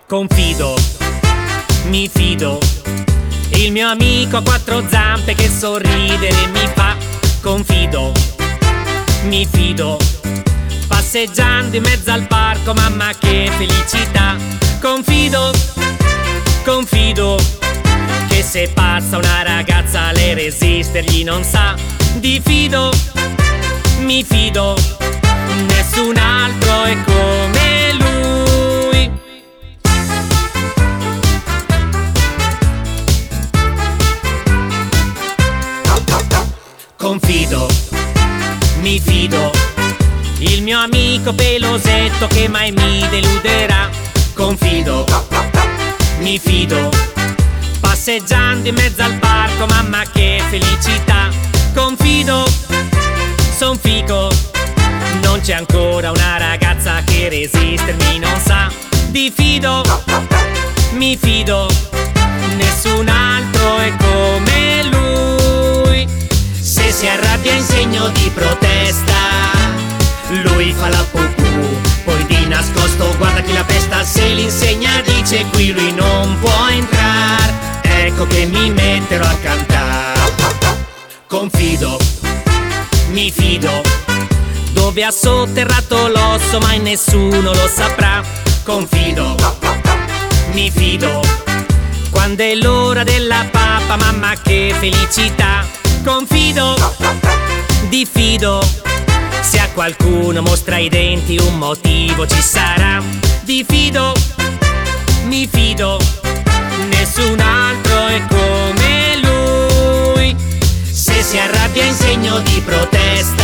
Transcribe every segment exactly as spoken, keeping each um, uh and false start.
Confido, mi fido. Il mio amico a quattro zampe che sorridere mi fa. Confido, mi fido. Passeggiando in mezzo al parco, mamma che felicità. Confido, confido, che se passa una ragazza lei resistergli non sa. Diffido, mi fido, nessun altro è come lui. Confido, mi fido. Il mio amico pelosetto che mai mi deluderà. Confido, mi fido. Passeggiando in mezzo al parco, mamma che felicità. Confido, son figo. Non c'è ancora una ragazza che resistermi non sa. Diffido, mi fido, nessun altro è come lui. Se si arrabbia in segno di protesta, lui fa la pupù, poi di nascosto guarda chi la pesta. Se l'insegna dice qui lui non può entrar, ecco che mi metterò a cantare. Confido, mi fido. Dove ha sotterrato l'osso mai nessuno lo saprà. Confido, mi fido. Quando è l'ora della pappa, mamma che felicità. Confido, diffido. Se a qualcuno mostra i denti un motivo ci sarà. Diffido, mi fido, nessun altro è come lui. Se si arrabbia in segno di protesta,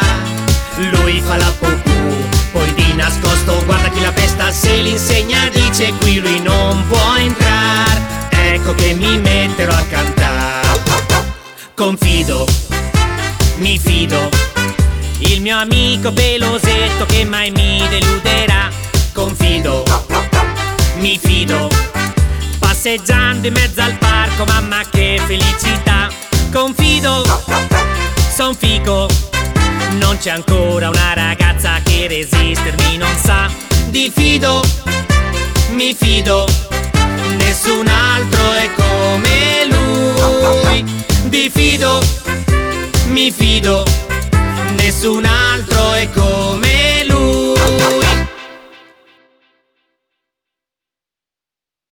lui fa la pupù, poi di nascosto guarda chi la pesta. Se l'insegna dice qui lui non può entrar, ecco che mi metterò a cantare. Confido, mi fido. Il mio amico pelosetto che mai mi deluderà. Confido, mi fido. Passeggiando in mezzo al parco, mamma che felicità. Confido, son figo. Non c'è ancora una ragazza che resistermi non sa. Diffido, mi fido, nessun altro è come lui. Diffido, mi fido, nessun altro è come lui.